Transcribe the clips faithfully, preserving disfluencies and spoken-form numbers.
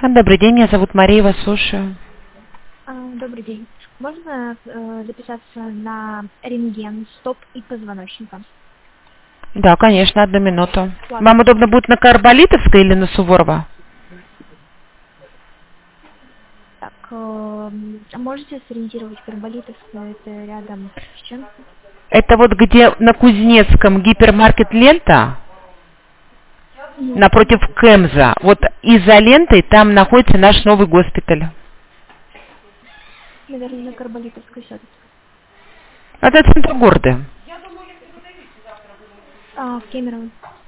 Добрый день, меня зовут Мария, вас слушаю. А, Добрый день. Можно э, записаться на рентген стоп и позвоночника? Да, конечно, одну минуту. Ладно. Вам удобно будет на Карболитовской или на Суворова? Так, э, а можете сориентировать Карболитовскую? Это рядом с чем? Это вот где на Кузнецком гипермаркет «Лента», Мгм. напротив Кэмза. Вот и за лентой там находится наш новый госпиталь. Наверное, на Карболитовской все-таки. Это центр города. А, в Кемерово.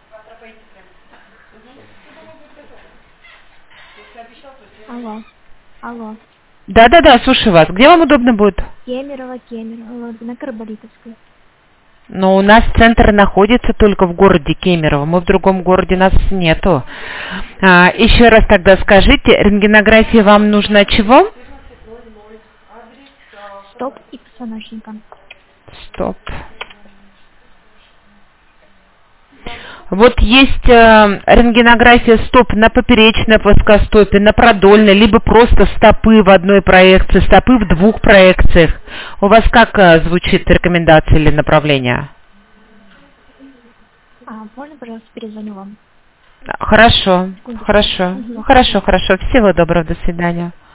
Алло. Алло. Да-да-да, слушаю вас. Где вам удобно будет? Кемерово, Кемерово. Вот, на Карболитовской. Но у нас центр находится только в городе Кемерово. Мы в другом городе, нас нету. А, еще раз тогда скажите, рентгенография вам нужна чего? Стоп и позвоночника. Стоп. Вот есть э, рентгенография стоп на поперечной плоскостопе, на продольной, либо просто стопы в одной проекции, стопы в двух проекциях. У вас как э, звучит рекомендация или направление? А, можно, пожалуйста, перезвоню вам? Хорошо, Секундочку. хорошо, Мгм. хорошо, хорошо. Всего доброго, до свидания.